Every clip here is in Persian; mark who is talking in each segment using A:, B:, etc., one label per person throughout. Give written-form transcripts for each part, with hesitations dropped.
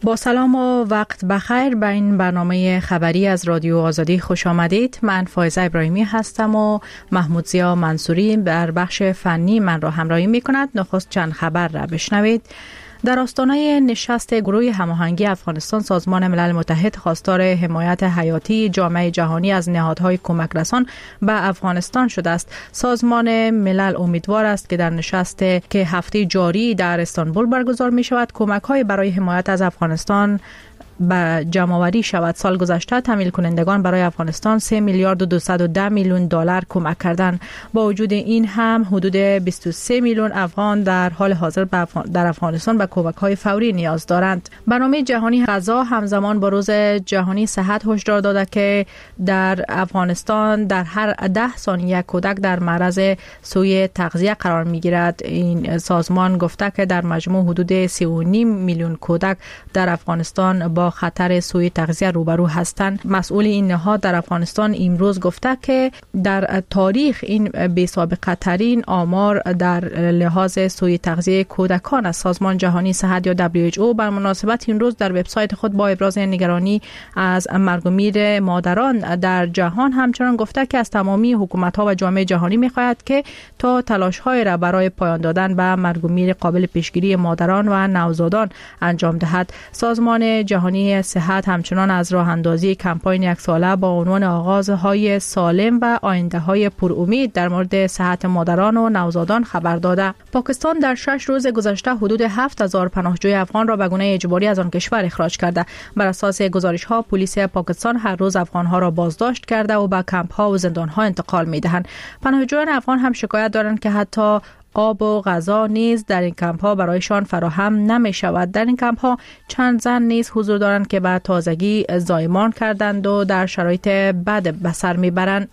A: با سلام و وقت بخیر به این برنامه خبری از رادیو آزادی خوش آمدید. من فایزه ابراهیمی هستم و محمود ضیا منصوری در بخش فنی من را همراهی می کند. نخست چند خبر را بشنوید. در آستانه نشست گروه هماهنگی افغانستان، سازمان ملل متحد خواستار حمایت حیاتی جامعه جهانی از نهادهای کمک رسان به افغانستان شده است. سازمان ملل امیدوار است که در نشست که هفته جاری در استانبول برگزار می شود کمک‌های برای حمایت از افغانستان به جمع‌آوری شود. سال گذشته تمویل کنندگان برای افغانستان 3 میلیارد و 210 میلیون دلار کمک کردند. با وجود این هم حدود 23 میلیون افغان در حال حاضر در افغانستان به کمک‌های فوری نیاز دارند. برنامه جهانی غذا همزمان با روز جهانی صحت هشدار داده که در افغانستان در هر 10 ثانیه کودک در معرض سوء تغذیه قرار می‌گیرد. این سازمان گفته که در مجموع حدود 3.5 میلیون کودک در افغانستان با خطر سوء تغذیه روبرو هستند. مسئول این نهاد در افغانستان امروز گفته که در تاریخ این بی سابقه ترین آمار در لحاظ سوء تغذیه کودکان است. سازمان جهانی صحت یا WHO بر مناسبت این روز در وبسایت خود با ابراز نگرانی از مرگ و میر مادران در جهان همچنان گفته که از تمامی حکومت‌ها و جامعه جهانی می‌خواهد که تا تلاش‌های را برای پایان دادن به مرگ و میر قابل پیشگیری مادران و نوزادان انجام دهد. سازمان جهانی صحت همچنان از راه اندازی کمپاین یک ساله با عنوان آغازهای سالم و آینده‌های پرامید در مورد صحت مادران و نوزادان خبر داده. پاکستان در 6 روز گذشته حدود 7000 پناهجوی افغان را به گونه اجباری از آن کشور اخراج کرده. بر اساس گزارش‌ها پلیس پاکستان هر روز افغان‌ها را بازداشت کرده و به کمپ‌ها و زندان‌ها انتقال می‌دهند. پناهجویان افغان هم شکایت دارند که حتی آب و غذا نیز در این کمپ ها برایشان فراهم نمی شود. در این کمپ ها چند زن نیز حضور دارند که به تازگی زایمان کردند و در شرایط بد به سر می برند.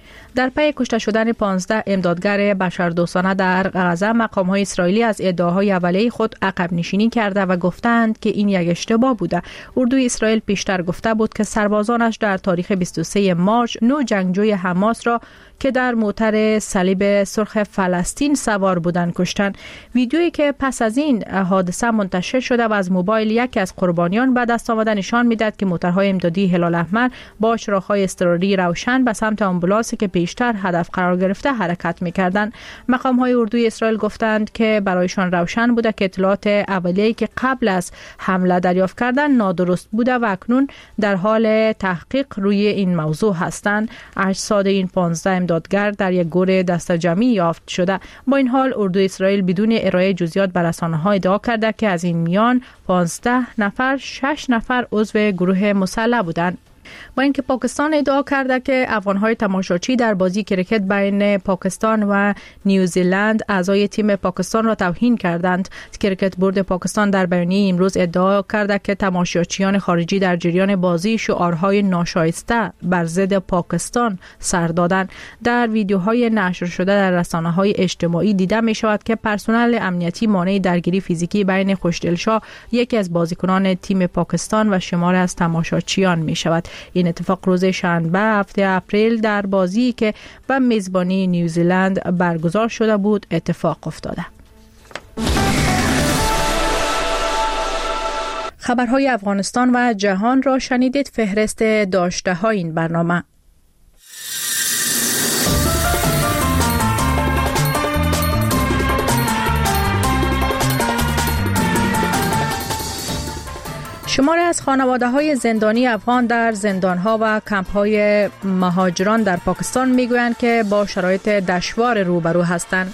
A: در پی کشته شدن 15 امدادگر بشردوستانه در غزه، مقام‌های اسرائیلی از ادعاهای اولیه خود عقب نشینی کرده و گفتند که این یک اشتباه بوده. اردوی اسرائیل پیشتر گفته بود که سربازانش در تاریخ 23 مارس 9 جنگجوی حماس را که در موتر صلیب سرخ فلسطین سوار بودند کشتند. ویدیویی که پس از این حادثه منتشر شده و از موبایل یکی از قربانیان به دست آمده نشان می‌دهد که موترهای امدادی هلال احمر با چراغ‌های اضطراری روشن به سمت آمبولانسی که پیشتر هدف قرار گرفته حرکت می‌کردند. مقام‌های اردوی اسرائیل گفتند که برایشان روشن بوده که اطلاعات اولیه‌ای که قبل از حمله دریافت کردند نادرست بوده و اکنون در حال تحقیق روی این موضوع هستند. اجساد این 15 امدادگر در یک گور دسته‌جمعی یافت شده. با این حال اردوی اسرائیل بدون ارائه جزئیات به رسانه‌ها ادعا کرده که از این میان 15 نفر 6 نفر عضو گروه مسلح بودند. با اینکه پاکستان ادعا کرده که افغان‌های تماشاچی در بازی کرکت بین پاکستان و نیوزیلند اعضای تیم پاکستان را توهین کردند. کرکت بورد پاکستان در بیانیه امروز ادعا کرده که تماشاچیان خارجی در جریان بازی شعارهای ناشایسته بر ضد پاکستان سر دادند. در ویدیوهای نشر شده در رسانه‌های اجتماعی دیده می‌شود که پرسنل امنیتی مانع درگیری فیزیکی بین خوشدلشاه یکی از بازیکنان تیم پاکستان و شمار از تماشاچیان می‌شود. این اتفاق روز شنبه هفته اپریل در بازی که به میزبانی نیوزیلند برگزار شده بود اتفاق افتاده. خبرهای افغانستان و جهان را شنیدید. فهرست داشته های این برنامه: شماری از خانواده‌های زندانی افغان در زندان‌ها و کمپ‌های مهاجران در پاکستان می‌گویند که با شرایط دشوار روبرو هستند.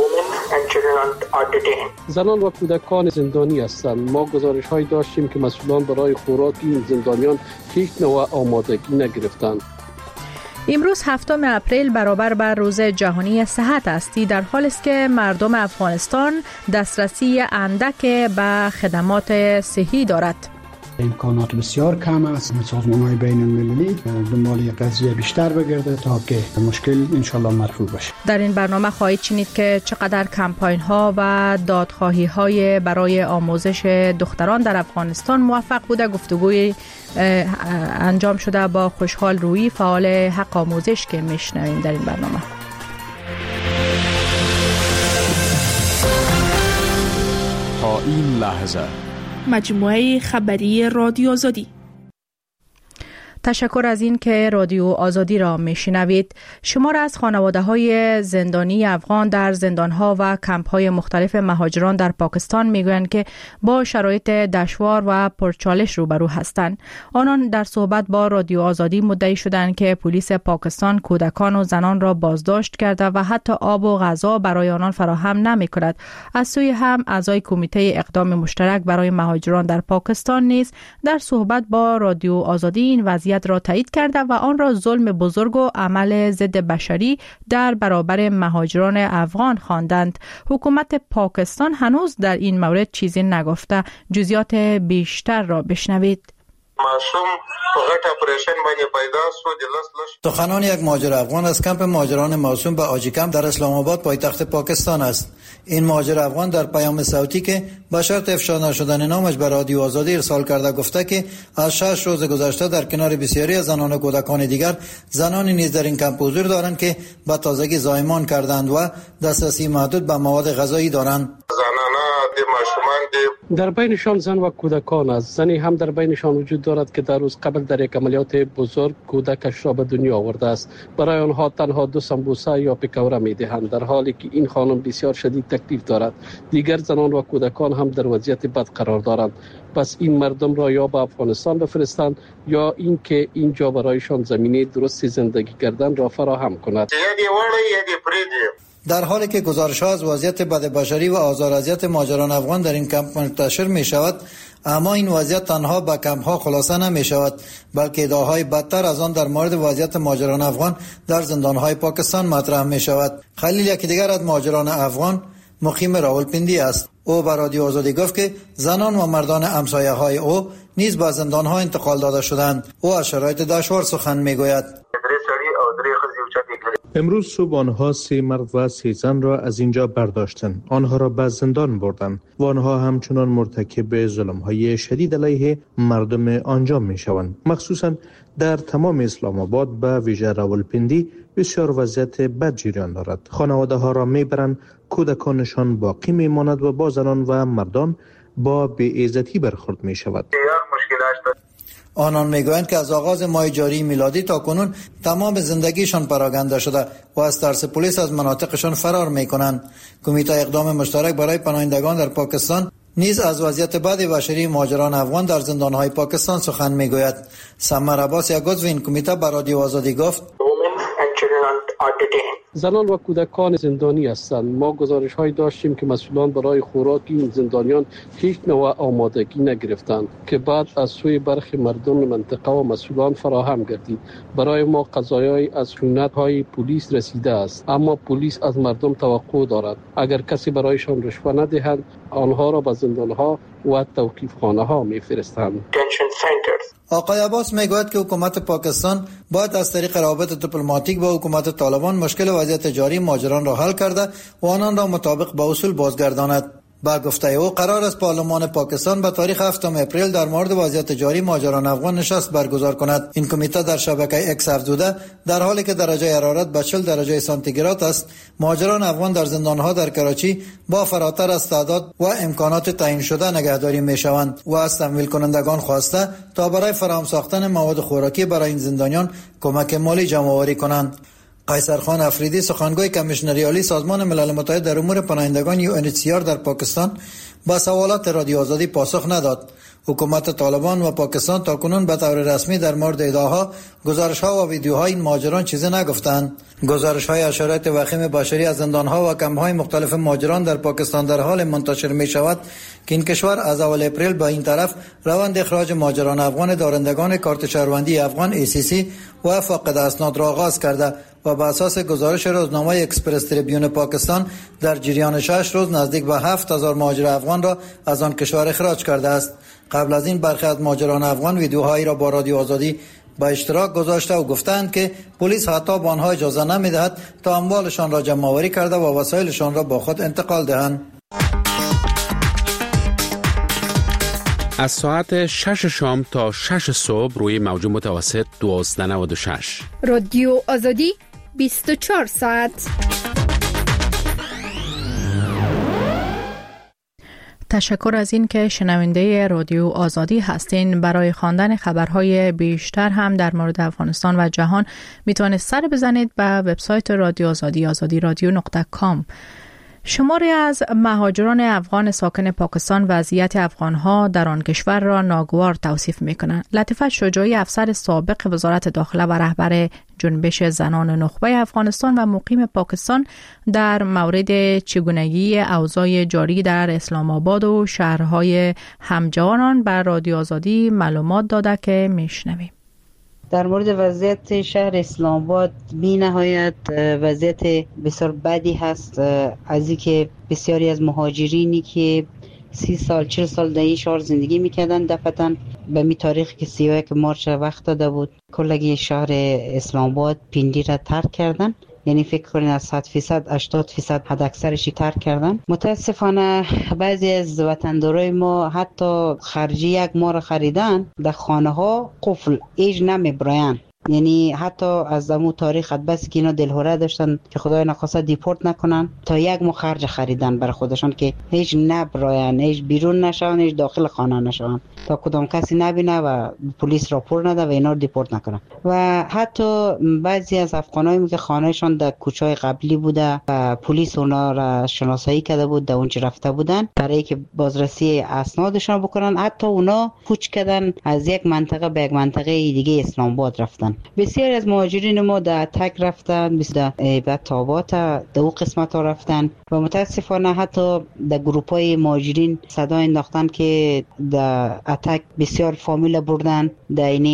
B: زنان و کودکان زندانی هستند. ما گزارش‌هایی داشتیم که مسئولان برای خوراک این زندانیان هیچ نوع آمادگی نگرفتند.
A: امروز 7 اپریل برابر بر روز جهانی صحت است، در حالی است که مردم افغانستان دسترسی اندک به خدمات صحی دارد.
C: امکانات بسیار کم است. سازمان‌های بین‌المللی دنبال قضیه بیشتر بگرده تا که مشکل انشالله مرفوع بشه.
A: در این برنامه خواهید شنید که چقدر کمپاین‌ها و دادخواهی‌های برای آموزش دختران در افغانستان موفق بوده. گفتگوی انجام شده با خوشحال رویی، فعال حق آموزش، که میشنویم در این برنامه.
D: تا این لحظه مجموعه خبری رادیو آزادی.
A: تشکر از این که رادیو آزادی را میشنوید. شمار از خانواده‌های زندانی افغان در زندان‌ها و کمپ‌های مختلف مهاجران در پاکستان میگویند که با شرایط دشوار و پرچالش روبرو هستند. آنان در صحبت با رادیو آزادی مدعی شدند که پلیس پاکستان کودکان و زنان را بازداشت کرده و حتی آب و غذا برای آنان فراهم نمی‌کند. از سوی هم اعضای کمیته اقدام مشترک برای مهاجران در پاکستان نیز در صحبت با رادیو آزادی این وضعیت را تایید کرده و آن را ظلم بزرگ و عمل ضد بشری در برابر مهاجران افغان خواندند. حکومت پاکستان هنوز در این مورد چیزی نگفته. جزئیات بیشتر را بشنوید.
E: معصوم غټ اپریشن باندې پیدا شو د لس
F: سخنان یک مهاجر افغان از کمپ مهاجران معصوم به آجی کمپ در اسلام آباد پایتخت پاکستان است. این مهاجر افغان در پیام صوتی که به شرط افشا نشدن نامش به رادیو آزادی ارسال کرده گفته که از 6 روز گذشته در کنار بسیاری از زنان و کودکان دیگر زنانی نیز در این کمپ حضور دارند که به تازگی زایمان کردند و دسترسی محدود به مواد غذایی دارند.
B: در بینشان زن و کودکان است. زنی هم در بینشان وجود دارد که در روز قبل در یک عملیات بزرگ کودکش را به دنیا آورده است. برای آنها تنها 2 سمبوسه یا پیکوره می‌دهند، در حالی که این خانم بسیار شدید تکلیف دارد. دیگر زنان و کودکان هم در وضعیت بد قرار دارند. پس این مردم را یا به افغانستان بفرستند یا اینکه اینجا برایشان زمینه درست زندگی کردن را فراهم کند.
F: در حالی که گزارش‌ها از وضعیت بدبشری و آزار اذیت مهاجران افغان در این کمپ منتشر می‌شود، اما این وضعیت تنها به کمپ‌ها خلاصه نمی‌شود، بلکه ادعاهای بدتر از آن در مورد وضعیت مهاجران افغان در زندان‌های پاکستان مطرح می‌شود. خلیل یکی دیگر از مهاجران افغان مقیم راولپندی است. او به رادیو آزادی گفت که زنان و مردان همسایه‌های او نیز به زندان‌ها انتقال داده شدند. او از شرایط دشوار سخن می‌گوید.
G: امروز صبح آنها 3 مرد و 3 زن را از اینجا برداشتند. آنها را به زندان بردند و آنها همچنان مرتکب ظلم‌های شدید علیه مردم آنجا می‌شوند. مخصوصاً در تمام اسلام آباد به ویژه راولپندی بسیار وضعیت بد جریان دارد. خانواده‌ها را می‌برند، کودکانشان باقی می‌ماند و با زنان و مردان با بی‌عزتی برخورد می‌شود.
F: آنان میگویند که از آغاز ماه جاری میلادی تا کنون تمام زندگیشان پراکنده شده و از ترس پلیس از مناطقشان فرار میکنند. کمیته اقدام مشترک برای پناهندگان در پاکستان نیز از وضعیت بد بشری مهاجران افغان در زندانهای پاکستان سخن میگوید. سمر عباس یک عضو این کمیته به رادیو آزادی گفت:
B: زنان و کودکان زندانی هستند. ما گزارش‌های داشتیم که مسئولان برای خوراک این زندانیان هیچ نوع آمادگی نگرفتند که بعد از سوی برخی مردم منطقه و مسئولان فراهم گردید. برای ما قضایای از خیانت‌های پلیس رسیده است، اما پلیس از مردم توقع دارد اگر کسی برایشان رشوه ندهند آنها را به زندان‌ها و توقیف‌خانه‌ها می‌فرستند.
F: آقای عباس میگوید که حکومت پاکستان باید از طریق روابط دیپلماتیک با حکومت طالبان مشکل وضعیت جاری مهاجران را حل کرده و آنان را مطابق با اصول بازگرداند. با گفته او قرار است پارلمان پاکستان به تاریخ 7 اپریل در مورد وضعیت جاری مهاجران افغان نشست برگزار کند. این کمیته در شبکه اکس افزوده در حالی که درجه حرارت به 40 درجه سانتیگراد است، مهاجران افغان در زندانها در کراچی با فراتر از تعداد و امکانات تعیین شده نگهداری میشوند و از تمویل کنندگان خواسته تا برای فراهم ساختن مواد خوراکی برای این زندانیان کمک مالی جمع‌آوری کنند. قیصر خان افریدی سخنگوی کمیشنری عالی سازمان ملل متحد در امور پناهندگان UNHCR در پاکستان با سوالات رادیو آزادی پاسخ نداد. حکومت طالبان و پاکستان تاکنون به طور رسمی در مورد ادعاها، گزارش‌ها و ویدیوهای این مهاجران چیزی نگفتند. گزارش‌های از شرایط وخیم بشری از زندان‌ها و کمپ‌های مختلف مهاجران در پاکستان در حال منتشر می‌شود که این کشور از اول اپریل به این طرف روند اخراج مهاجران افغان دارندگان کارت شهروندی افغان ACC و فاقد اسناد را آغاز کرده و بر اساس گزارش روزنامه اکسپرس تریبیون پاکستان در جریان 6 روز نزدیک به 7000 مهاجر افغان را از آن کشور اخراج کرده است. قبل از این برخی از مهاجران افغان ویدیوهایی را با رادیو آزادی به اشتراک گذاشته و گفتند که پلیس حتی به آنها اجازه نمی‌دهد تا اموالشان را جمع‌آوری کرده و وسایلشان را با خود انتقال دهند.
H: از ساعت 6 شام تا 6 صبح روی موج متوسط 1296
I: رادیو آزادی 24 ساعت.
A: تشکر از این که شنونده رادیو آزادی هستین. برای خواندن خبرهای بیشتر هم در مورد افغانستان و جهان میتونید سر بزنید به وبسایت رادیو آزادی azadiradio.com. شماری از مهاجران افغان ساکن پاکستان وضعیت افغانها در آن کشور را ناگوار توصیف می‌کنند. لطیفه شجاعی، افسر سابق وزارت داخله و رهبر جنبش زنان نخبه افغانستان و مقیم پاکستان، در مورد چگونگی اوضاع جاری در اسلام آباد و شهرهای همجوانان بر رادیو آزادی معلومات داده که میشنویم.
J: در مورد وضعیت شهر اسلام آباد بی نهایت وضعیت بسیار بدی هست، از اینکه بسیاری از مهاجرینی که 30 سال 40 سال در این شهر زندگی میکردن دفعتاً به می تاریخ که 31 مارچ وقت داده بود کلگی شهر اسلام آباد پیندی را ترک کردن. یعنی فکر کنید از 100% 80% حد اکثرشی ترک کردن. متاسفانه بعضی از وطندارای ما حتی خرجی یک ماه خریدن در خانه ها قفل ایج نمیبراین. یعنی حتی از امو تاریخ بس که اینا دلهوره داشتن که خدای نخواسته دیپورت نکنن تا یک ماه خرج خریدن برای خودشان که هیچ نبراین، هیچ بیرون نشون، هیچ داخل خانه نشون تا کدام کسی نبینه و پلیس راپور نده و اینا رو دیپورت نکنن. و حتی بعضی از افغانایی که خانهشان در کوچه‌های قبلی بوده و پلیس اونا را شناسایی کرده بود در اونجا رفته بودن برای که بازرسی اسنادشان بکنن، حتی اونا کوچ کردن از یک منطقه به یک منطقه دیگه اسلام آباد رفتن. بسیاری از مهاجرین ما در اتک رفتن، در ایبت آباد در او قسمت ها رفتن و متاسفانه حتی در گروپ های مهاجرین صدا انداختن که در اتک بسیار فامیل بردن، در این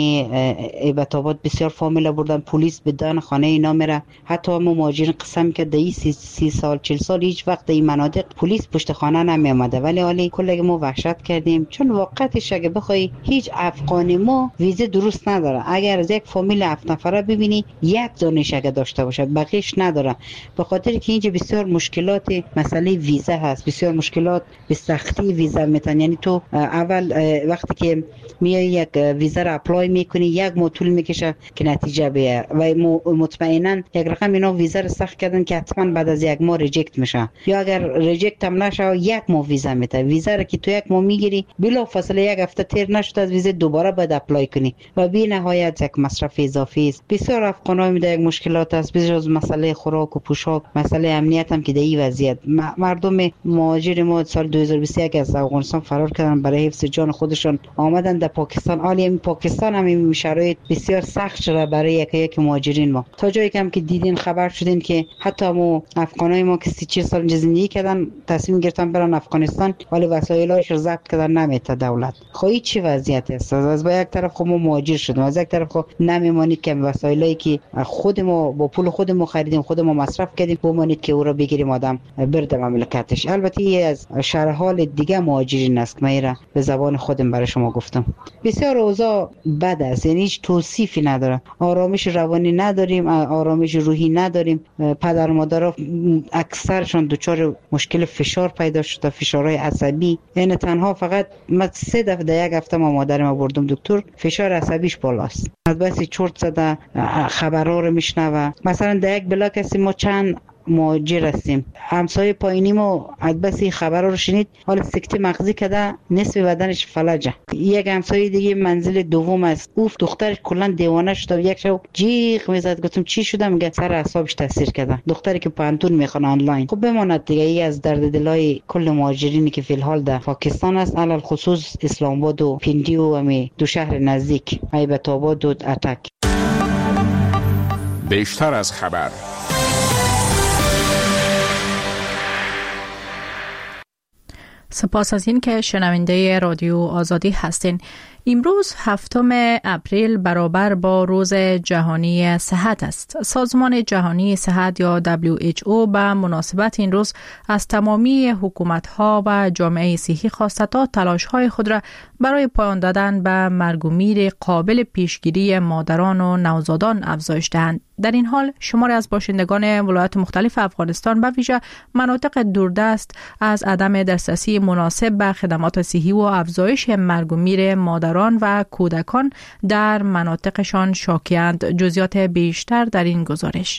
J: ایبت آباد بسیار فامیل بردن، پلیس به دان خانه اینا میره. حتی ما مهاجرین قسم که در 30 سال 40 سال هیچ وقت در این مناطق پلیس پشت خانه نمی آمده، ولی حالی کلگی ما وحشت کردیم چون واقعیتش اگه بخوای هیچ افغانی ما ویزه درست نداره. اگر از یک فامیل 7 نفره ببینی یک دانش اگه داشته باشه بقیش نداره، به خاطر که اینجا بسیار مشکلات مسئله ویزا هست، بسیار مشکلات به سختی ویزا میتن. یعنی تو اول وقتی که میای یک ویزا را اپلای میکنی یک ماه طول میکشه که نتیجه بیاره و مطمئنا یک رقم اینا ویزا را سخت کردن که حتما بعد از یک ماه ریجکت میشه، یا اگر ریجکت هم نشه یک ماه ویزا میده. ویزا را که تو یک ماه میگیری بلا فاصله یک هفته تیر نشد از ویزا دوباره باید اپلای کنی و بی نهایت یک مصرف اضافی است. بسیار افغان‌ها می در یک مشکلات است، بسیار از مسئله خوراک و پوشاک، مسئله امنیت هم که در این وضعیت مردم مهاجر ما سال 2021 از افغانستان فرار کردن برای حفظ جان خودشان آمدن در پاکستان. حالی پاکستان هم این شرایط بسیار سخت شده برای یک مهاجرین ما، تا جایی که هم که دیدین خبر شدین که حتی ما افغانای ما که 30 سال زندگی کردن تصمیم گرفتن برن افغانستان ولی وسایلش رو ضبط کردن نمیته دولت. خواهی چی وضعیت است؟ از با یک طرف خود ما مهاجر شدیم، از یک طرف خود نمیمانید که وسایلی که خود ما با پول خود ما خریدیم خود ما مصرف کردیم بمانید که او را بگیریم آدم برد مملکتش. البته یه از شرح حال دیگه مهاجرین است، من را به زبان خودم برای شما گفتم. بسیار اوضاع بد است، یعنی هیچ توصیفی نداره. آرامش روانی نداریم، آرامش روحی نداریم. پدر و مادرها اکثرشون دچار مشکل فشار پیدا شده، فشارهای عصبی. یعنی تنها فقط من 3 دفعه در یک هفته ما مادرم بردم دکتر، فشار عصبیش بالاست. از بس چرت زده خبرها رو میشنوه. مثلا در یک بلاک هستیم ما چند مهاجر هستیم، همسایه پایینی ما از بس خبرها رو شنید حالا سکته مغزی کرده نصف بدنش فلجه. یک همسایه دیگه منزل دوم است، اوف دخترش کلا دیوانه شده، یک شب جیغ میزد. گفتم چی شده؟ میگه سر اعصابش تاثیر کرده، دختری که پانتون میخونه آنلاین. خب بماند دیگه ای از درد دلای کل مهاجرینی که فی الحال در پاکستان است، علل خصوص اسلام آباد و پیندی و امی دو شهر نزدیک ایبت آباد و اتک.
K: بیشتر از خبر.
A: سپاس از این که شنونده رادیو آزادی هستین. امروز 7 اپریل برابر با روز جهانی صحت است. سازمان جهانی صحت یا WHO به مناسبت این روز از تمامی حکومت‌ها و جامعه صحی خواسته تا تلاش‌های خود را برای پایان دادن به مرگ و میر قابل پیشگیری مادران و نوزادان افزایش دهند. در این حال شماری از باشندگان ولایات مختلف افغانستان به ویژه مناطق دوردست از عدم دسترسی مناسب به خدمات صحی و افزایش مرگ و میر مادران و کودکان در مناطقشان شاکی‌اند. جزئیات بیشتر در این گزارش.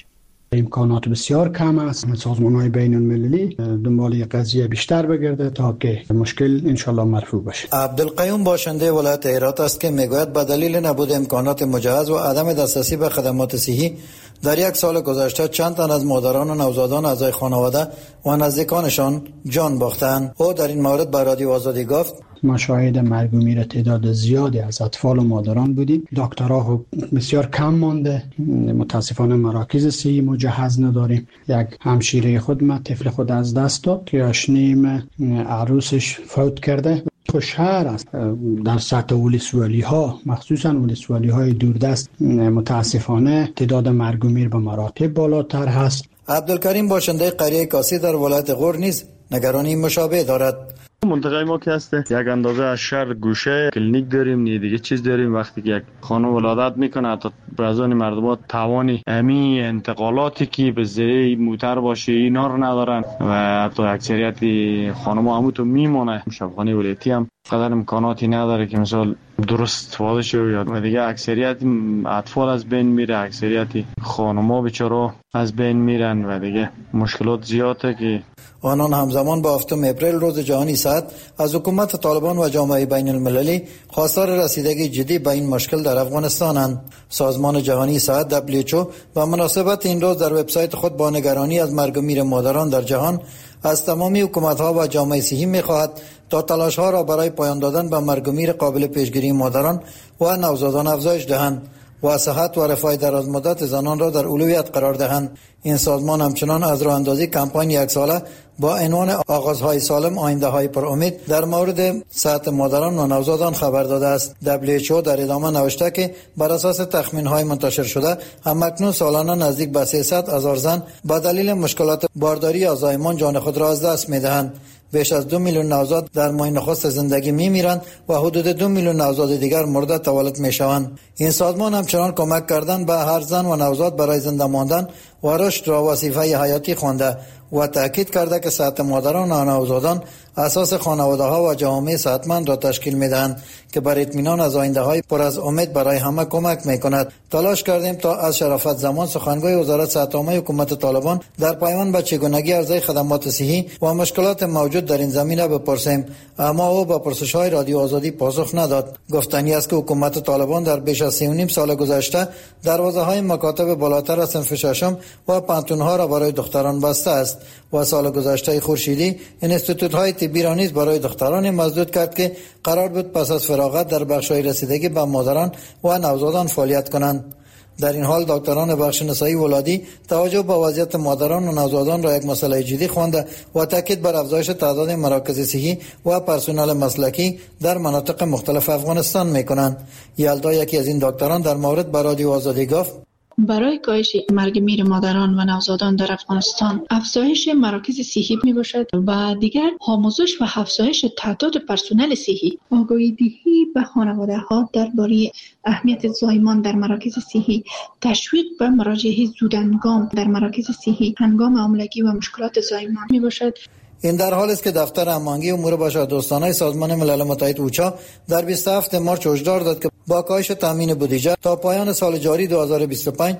C: امکانات بسیار کم است. سازمان‌های بین‌المللی دنبال قضیه بیشتر بگرده تا که مشکل انشالله مرفوع بشه.
F: عبدالقیوم باشنده ولایت هرات است که میگوید به دلیل نبود امکانات مجهز و عدم دسترسی به خدمات صحی در یک سال گذشته چند تن از مادران و نوزادان اعضای خانواده و نزدیکانشان جان باختند. او در این مورد به رادیو آزادی گفت:
C: ما شاهد مرگ و میر تعداد زیادی از اطفال و مادران بودیم. دکترها بسیار کم مانده. متاسفانه مراکز صحی مجهز نداریم. یک همشیره خود ما طفل خود از دست داد که اشنیم عروسش فوت کرده. شهر است در سطح ولسوالی ها، مخصوصا ولسوالی های دوردست، متاسفانه تعداد مرگ و میر به مراتب بالاتر هست.
F: عبدالکریم باشنده قریه کاسی در ولایت غور نیز نگرانی مشابه دارد.
K: منطقه ما که هسته یک اندازه از شهر گوشه کلینیک داریم، نه دیگه چیز داریم. وقتی که یک خانم ولادت میکنه تا برازان مردمات توانی امی انتقالاتی که به ذریعه موتر باشه اینا رو ندارن و حتی اکثریت خانم‌ها همونطور میمونه. شبخانه ولایتی هم قدر امکاناتی نداره که مثلا درست استفاده شه و دیگه اکثریت اطفال از بین میره، اکثریت خانم‌ها بیچاره از بین میرن و دیگه مشکلات زیاده که
F: آنان همزمان با 7 اپریل روز جهانی صحت از حکومت طالبان و جامعه بین المللی خواستار رسیدگی جدی به این مشکل در افغانستانند. سازمان جهانی صحت WHO به مناسبت این روز در وبسایت خود با نگرانی از مرگ و میر مادران در جهان از تمامی حکومت‌ها و جامعه صحی می‌خواهد تا تلاش‌ها را برای پایان دادن به مرگ و میر قابل پیشگیری مادران و نوزادان افزایش دهند و صحت و رفاه درازمدت زنان را در اولویت قرار دهند. این سازمان همچنان از راه اندازی کمپاین یک ساله با عنوان آغازهای سالم آینده‌های پر امید در مورد صحت مادران و نوزادان خبر داده است. WHO در ادامه نوشته که بر اساس تخمین‌های منتشر شده همکنون سالانه نزدیک به 300,000 زن با دلیل مشکلات بارداری یا زایمان جان خود را از دست می‌دهند. بیش از 2 میلیون نوزاد در ماه نخست زندگی می‌میرند و حدود 2 میلیون نوزاد دیگر مورد تولد می‌شوند. این سازمان همچنان کمک کردن به هر زن و نوزاد برای زنده ماندن و رشد را وظیفه حیاتی خوانده و تاکید کرده که صحت مادران و نوزادان اساس خانواده‌ها و جوامع صحتمند را تشکیل می‌دهند که بر اطمینان از آینده‌های پر از امید برای همه کمک می‌کند. تلاش کردیم تا از شرافت زمان سخنگوی وزارت صحت عامه حکومت طالبان در پیوند به چگونگی عرضه خدمات صحی و مشکلات موجود در این زمینه بپرسیم، اما او به پرسش‌های رادیو آزادی پاسخ نداد. گفتنی است که حکومت طالبان در بیش از 3.5 سال گذشته دروازه‌های مکاتب بالاتر از صنف ششم و پانتون‌ها را برای دختران بسته است و سال گذشته خورشیدی انستیتوت‌های طبی را نیز برای دختران مسدود کرد که قرار بود پس از فراغت در بخش‌های رسیدگی به مادران و نوزادان فعالیت کنند. در این حال دکتران بخش نسایی ولادی توجه به وضعیت مادران و نوزادان را یک مسئله جدی خوانده و تاکید بر افزایش تعداد مراکز صحی و پرسنل مسلکی در مناطق مختلف افغانستان می‌کنند. یلدا یکی از این دکتران در مورد به رادیو آزادی گفت:
L: برای کاهش مرگ میر مادران و نوزادان در افغانستان افزایش مراکز صحی می باشد و دیگر آموزش و افزایش تعداد پرسنل صحی، آگاهی دهی به خانواده ها درباره اهمیت زایمان در مراکز صحی، تشویق به مراجعه زودهنگام در مراکز صحی هنگام حاملگی و مشکلات زایمان می باشد.
F: این در حالی است که دفتر هماهنگی امور بشردوستانه سازمان ملل متحد اوچا در 27 مارس هشدار داد که با کاهش تامین بودجه تا پایان سال جاری 2025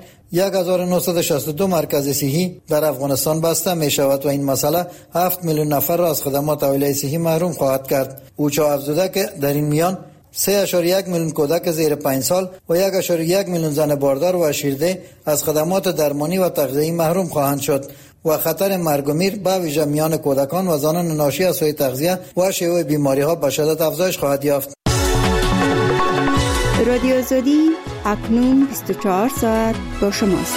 F: 1962 مرکز صحی در افغانستان بسته می شود و این مسئله 7 میلیون نفر را از خدمات اولیه صحی محروم خواهد کرد. اوچا افزوده که در این میان 3.1 میلیون کودک زیر 5 سال و 1.1 میلیون زن باردار و شیرده از خدمات درمانی و تغذیه‌ای محروم خواهند شد و خطر مرگ و میر به ویژه میان کودکان و زنان ناشی از سوء تغذیه و شیوع بیماری‌ها به شدت افزایش خواهد یافت.
M: رادیو آزادی اکنون 24 ساعت با شماست.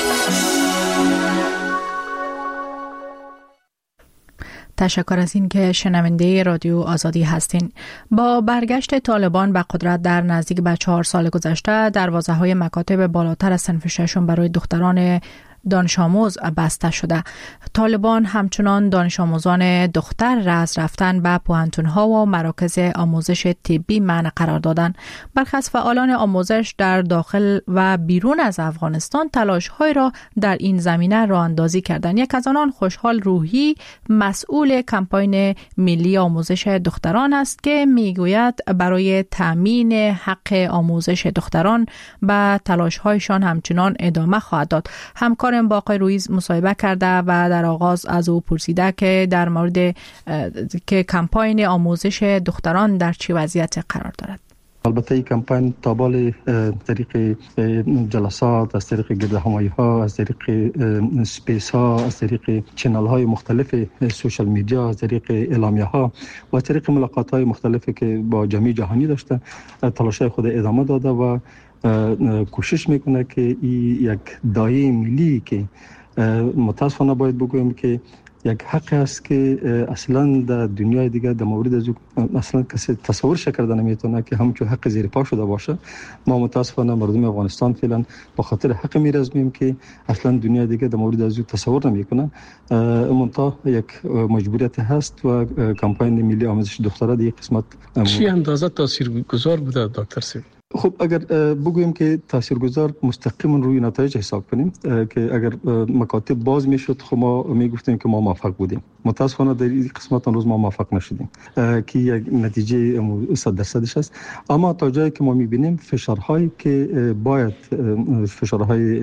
A: تشکر از این که شنونده رادیو آزادی هستین. با برگشت طالبان به قدرت در نزدیک به 4 سال گذشته دروازه‌های مکاتب بالاتر از صنف ششم برای دختران دانش آموز بسته شده. طالبان همچنان دانش آموزان دختر را از رفتن به پوهنتون‌ها و مراکز آموزش طبی منع قرار دادند. برخی از فعالان آموزش در داخل و بیرون از افغانستان تلاش‌های را در این زمینه راه اندازی کردند. یک از آنان خوشحال روحی مسئول کمپاین ملی آموزش دختران است که میگوید برای تامین حق آموزش دختران به تلاش‌هایشان همچنان ادامه خواهد داد. همکار داریم با آقای رویز مصاحبه کرده و در آغاز از او پرسیده که در مورد که کمپاین آموزش دختران در چه وضعیت قرار دارد.
N: البته این کمپین تابال طریق جلسات، از طریق گردهمایی ها، از طریق سپیس ها، از طریق چنل های مختلف سوشال میدیا، از طریق اعلامیه ها و از طریق ملاقات های مختلفی که با جامعه جهانی داشته تلاشای خود ادامه داده و کوشش میکنه که این یک دایره ملی که متاسفانه باید بگویم که یک حق است که اصلا در دنیای دیگه در مورد از اصلا کسی تصور کرده نمیتونه که همچون حق زیر پا شده باشه. ما متاسفانه مردم افغانستان فعلا به خاطر حق میرزمیم که اصلا دنیای دیگه در مورد از تصور نمیکنه. منتها یک مجبوریت هست و کمپین ملی آموزش دختران در قسمت
B: چی اندازه تاثیرگذار بوده دکتر سیب؟
N: خب اگر بگوییم که تاثیرگذار مستقیما روی نتایج حساب کنیم که اگر مکاتب باز میشد خب ما میگفتیم که ما موفق بودیم. متاسفانه در این قسمت امروز ما موفق نشدیم که یک نتیجه 100% است. اما تا جایی که ما میبینیم فشارهایی که باید فشارهای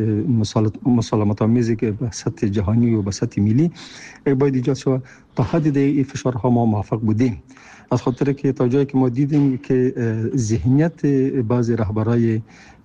N: مسالمت آمیزی که به سطح جهانی و به سطح ملی باید ایجاد شود، تا حدی در این فشارها ما موفق بودیم. از خاطر که تا جایی که ما دیدیم که ذهنیت بعضی رهبرای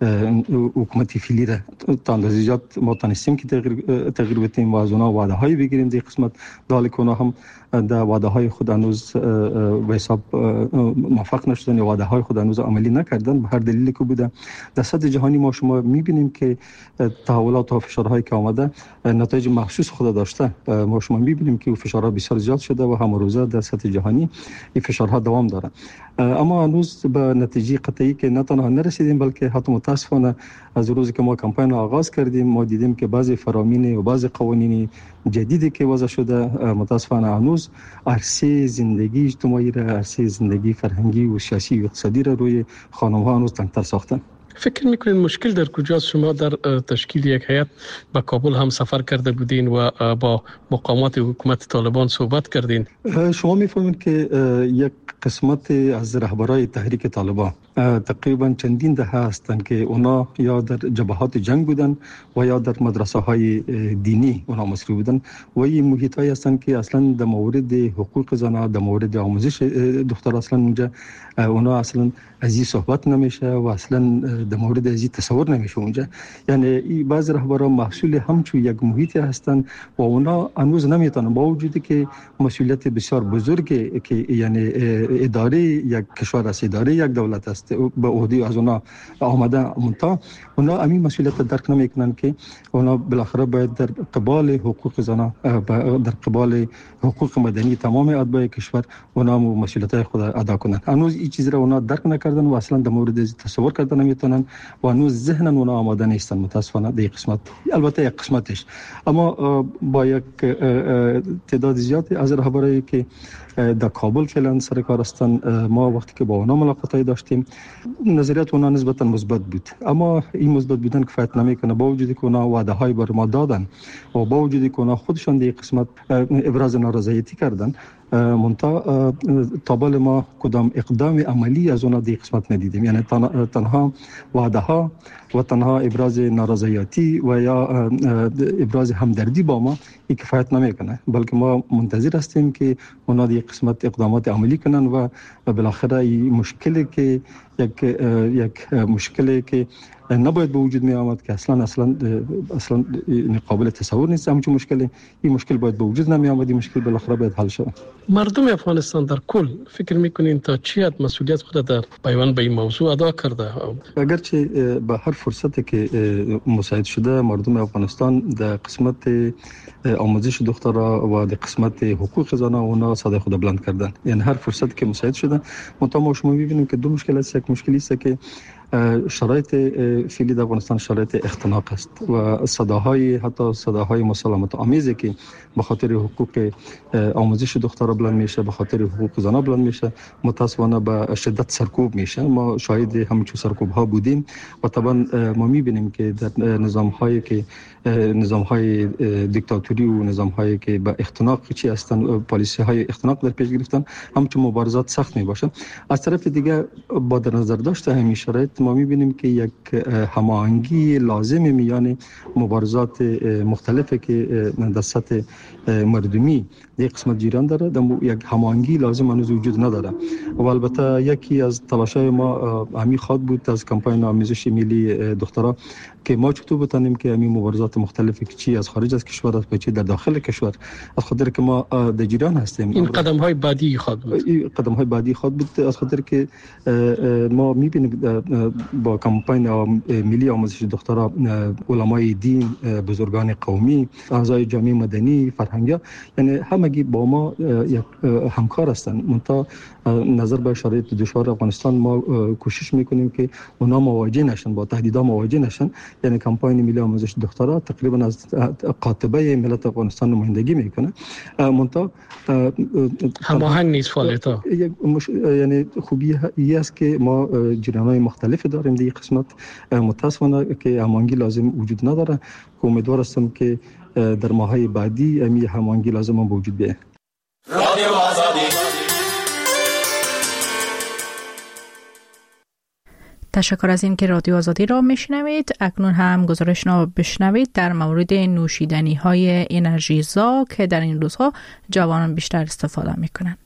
N: حکومتی فعلی را تا اندازه زیاد ما تونستیم که تغییر بدیم و از اونها وعده هایی بگیریم در قسمت، در که اونها هم در وعده های خود هنوز به حساب موفق نشدن یا وعده های خود هنوز عملی نکردن به هر دلیلی که بوده. در سطح جهانی ما شما میبینیم که تحولات و فشارهایی که آمده نتایج مخصوص خود داشته. ما شما میبینیم که فشارها بسیار زیاد شده و هم روزه در سطح جهانی این فشارها دوام داره. اما هنوز به نتیجه قطعی که نه تنها نرسیدیم بلکه حتی متاسفانه از روزی که ما کمپین آغاز کردیم ما دیدیم که بعضی فرامین و بعضی قوانین جدیدی که وضع شده متاسفانه هنوز عرصه زندگی اجتماعی را، عرصه زندگی فرهنگی و سیاسی و اقتصادی را روی خانم‌ها هنوز تنگ‌تر ساختن.
B: فکر میکنید مشکل در کجاست؟ شما در تشکیل یک هیئت به کابل هم سفر کرده بودین و با مقامات حکومت طالبان صحبت کردین.
N: شما میفهمید که یک قسمت از رهبرای تحریک طالبان تقریبا چندین دهه هستند که اونا یا در جبهات جنگ بودن و یا در مدرسه های دینی اونا مصروف بودن و این محیط های هستند که اصلا در مورد حقوق زنان، در مورد آموزش دختر اصلا اونجا اونا اصلا از این صحبت نمیشه و اصلا در مورد از این تصور نمیشه اونجا. یعنی این بعض رهبران محصول همچون یک محیط هستند و اونا هنوز نمیتونن با وجودی که مسئولیت بسیار بزرگی که یعنی اداره یک کشور است، اداره یک دولت است به عهده از اونا آمده، منتها اونا همین مسئولیت درک نمیکنن که اونا بالاخره باید در قبال حقوق زنان، در قبال حقوق مدنی تمام اتباع کشور اونا مسئولیت خود ادا کنن. هنوز این چیز را اونا درک نکردن و اصلا در مورد تصور کردن نمیتونن و هنوز ذهن اونا آماده نیستن متاسفانه در قسمت. البته یک قسمتش، اما با یک تعداد زیادی از رهبرایی که در کابل فعلا سر کار هستند ما وقتی که با اونا ملاقاتی داشتیم نظریات اونا نسبتا مثبت بود، اما این مثبت بودن کفایت نمیکنه با وجودی که اونا وعده های بر ما دادن و با وجودی که اونا خودشان در قسمت ابراز نارضایتی کردن، منتها تابال ما کدام اقدام عملی از اونا در قسمت ندیدیم. یعنی تنها وعده ها و تنها ابراز نارضایتی و یا ابراز همدردی با ما این کفایت نمیکنه، بلکه ما منتظر هستیم که اونا در قسمت اقدامات عملی کنن و بالاخره این مشکلی که یک مشکلی که نباید به وجود می آمد که اصلا قابل تصور نیست، همچون مشکلی این مشکل باید به وجود نمی آمد، این مشکل بالاخره باید حل شود.
B: مردم افغانستان در کل فکر میکنین تا چی حد مسئولیت خود در پیوند به این موضوع ادا کرده؟
N: اگرچه به هر فرصتی که مساعد شده مردم افغانستان در قسمت آموزش دخترها و در قسمت حقوق زنان اونا صدای خود بلند کردن، یعنی هر فرصتی که مساعد شده. منتها ما شما می‌بینیم که دو مشکل است. یک مشکلی است که شرایط فعلی در افغانستان شرایط اختناق است و صداهای مسالمت آمیزی که به خاطر حقوق آموزش دخترها بلند میشه، به خاطر حقوق زنان بلند میشه، متاسفانه به شدت سرکوب میشه. ما شاهد همین سرکوب ها بودیم و طبعا ما میبینیم که در نظام های دیکتاتوری و نظام هایی که به اختناق چی هستن، پالیسی های اختناق در پیش گرفتن، همچون مبارزات سخت می باشه. از طرف دیگه با در نظر داشته همین شرایط ما می‌بینیم که یک هماهنگی لازم میان مبارزات مختلفی که در سطح مردمی یک قسمت جریان داره، یک هماهنگی لازم هنوز وجود نداره. و البته یکی از تلاش‌های ما همین خواد بود از کمپاین آموزش ملی دخترها که ما چطور بتونیم که همین مبارزات مختلفی که چی از خارج از کشور است چی در داخل کشور، از خاطر که ما در جریان هستیم.
B: این قدم‌های بعدی خواد بود.
N: قدم‌های بعدی خواد بود از خاطر که ما می‌بینیم با کمپاین ملی آموزش دخترها علمای دین، بزرگان قومی، اعضای جامعه مدنی، فرهنگی، یعنی همگی با ما یک همکار هستند. منتها نظر به شرایط دشوار افغانستان ما کوشش میکنیم که اونا مواجه نشن، با تهدیدها مواجه نشن. یعنی کمپاین ملی آموزش دخترها تقریبا از قاطبه ملت افغانستان نمایندگی میکنه. منتها
B: هماهنگ نیست فعالیت‌ها.
N: یعنی خوبی این است که ما جریان‌های مختلف داریم در این قسمت. متأسفانه که هماهنگی لازم وجود نداره. امیدوار هستم که در ماهای بعدی همین هماهنگی لازم هم وجود بیاید. رادیو آزادی.
A: تشکر از این که رادیو آزادی را میشنوید. اکنون هم گزارش را بشنوید در مورد نوشیدنی های انرژیزا که در این روزها جوانان بیشتر استفاده میکنند.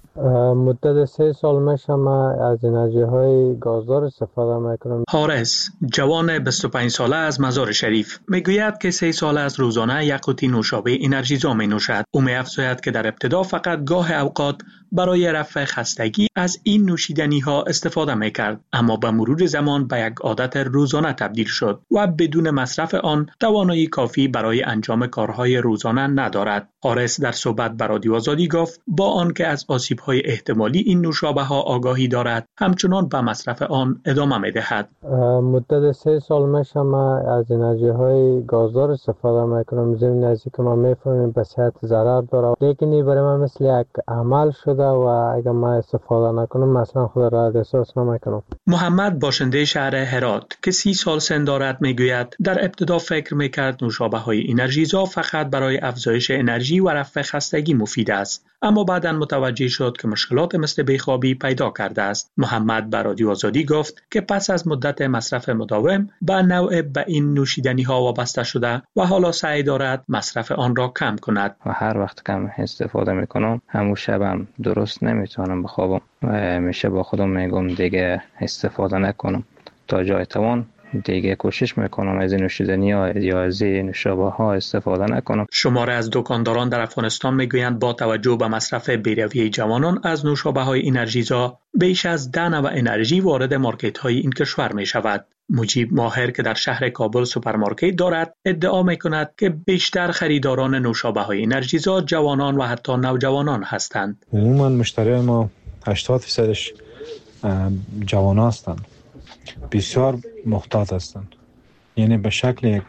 O: مدت 3 سال میشه من از انرژی های گازدار استفاده میکنم.
P: حارس، جوان 25 ساله از مزار شریف، میگوید که 3 سال از روزانه یک قوطی نوشابه انرژیزا می نوشد. او می‌افزاید که در ابتدا فقط گاه اوقات برای رفع خستگی از این نوشیدنی ها استفاده میکرد، اما به مرور زمان به یک عادت روزانه تبدیل شد و بدون مصرف آن توانایی کافی برای انجام کارهای روزانه ندارد. حارس در صحبت با رادیو آزادی گفت با آنکه از آسیب‌های احتمالی این نوشابه ها آگاهی دارد، همچنان به مصرف آن ادامه می‌دهد.
O: مدت 3 سال میشه من از انرژی های گازدار استفاده میکنم. ضمن از اینکه من میفهمم به صحت ضرر داره، لیکن این برای من مثل یک عمل شده و اگر من استفاده نکنم مثلا خود را احساس نمیکنم.
P: محمد باشنده شهر هرات که 30 سال سن دارد میگوید در ابتدا فکر میکرد نوشابه های انرژیزا فقط برای افزایش انرژی و رفع خستگی مفید است، اما بعداً متوجه شد که مشکلات مثل بیخوابی پیدا کرده است. محمد به رادیو آزادی گفت که پس از مدت مصرف مداوم به نوع به این نوشیدنی ها وابسته شده و حالا سعی دارد مصرف آن را کم کند.
Q: و هر وقت کم استفاده میکنم همون شبم درست نمیتونم بخوابم و همیشه با خودم میگم دیگه استفاده نکنم. تا جای توان دیگه کوشش میکنم از این نوشیدنی ها یا از این نوشابه ها استفاده نکنم.
P: شماره از دکانداران در افغانستان میگویند با توجه به مصرف بی‌رویه جوانان از نوشابه های انرژیزا بیش از 10 نوع انرژی وارد مارکت های این کشور می شود. مجیب ماهر که در شهر کابل سوپرمارکت دارد ادعا می کند که بیشتر خریداران نوشابه های انرژیزا جوانان و حتی نوجوانان هستند.
R: عموما مشتری ما 80% جوانان هستند. بسیار محتاط هستند، یعنی به شکل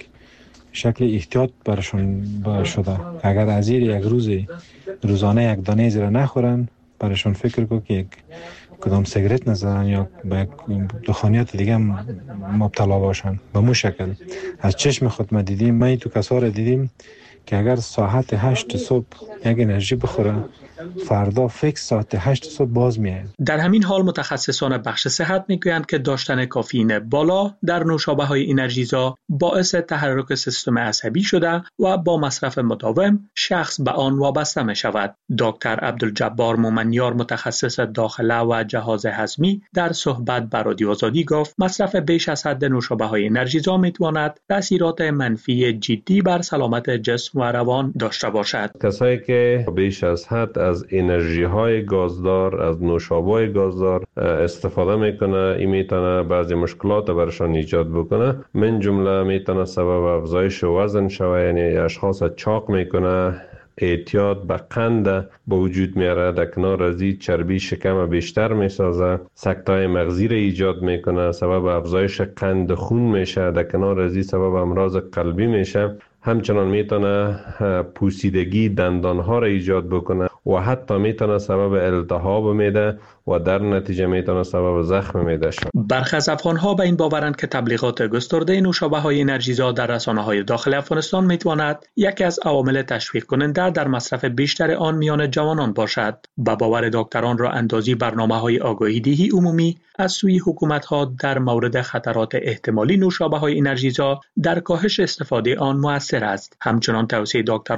R: احتیاط برشون شده. اگر از یک روزانه یک دانه زیر نخورن برشون فکر کو که کدام سیگرت نزدن یا به دخانیات دیگه مبتلا باشن. به مو شکل از چشم خود ما دیدیم، ما تو کسا دیدیم که اگر ساعت 8 صبح یک انرژی بخوره فردا فکس ساعت 8 صبح باز میاد.
P: در همین حال متخصصان بخش صحت میگویند که داشتن کافئین بالا در نوشابه های انرژیزا باعث تحرک سیستم عصبی شده و با مصرف مداوم شخص به آن وابسته می شود. دکتر عبدالجبار مومنیار متخصص داخله و جهاز هضمی در صحبت با رادیو آزادی گفت مصرف بیش از حد نوشابه های انرژیزا میتواند تاثیرات منفی جدی بر سلامت جسم و روان داشته باشد.
S: کسایی که بیش از حد از انرژی های گازدار، از نوشابه گازدار استفاده میکنه، این میتونه بعضی مشکلات برشان ایجاد بکنه. من جمله میتونه سبب افزایش وزن شوه، یعنی اشخاص چاق میکنه، اعتیاد به قند به وجود میاره، در کنار از این چربی شکم بیشتر میسازه، سکته‌های مغزی را ایجاد میکنه، سبب افزایش قند خون میشه، در کنار از این سبب امراض قلبی میشه. همچنان میتونه پوسیدگی دندان ها را ایجاد بکنه و حتی میتونه سبب التهاب میده و در نتیجه میتونه سبب زخم میده شد.
P: برخی از افغان‌ها به این باورند که تبلیغات گسترده نوشابه‌های انرژیزا در رسانه‌های داخل افغانستان میتواند یکی از عوامل تشویق کننده در مصرف بیشتر آن میان جوانان باشد. به باور دکتران را اندازی برنامه‌های آگاهی دهی عمومی از سوی حکومت‌ها در مورد خطرات احتمالی نوشابه‌های انرژیزا در کاهش استفاده آن مؤثر است. همچنان توصیه دکتر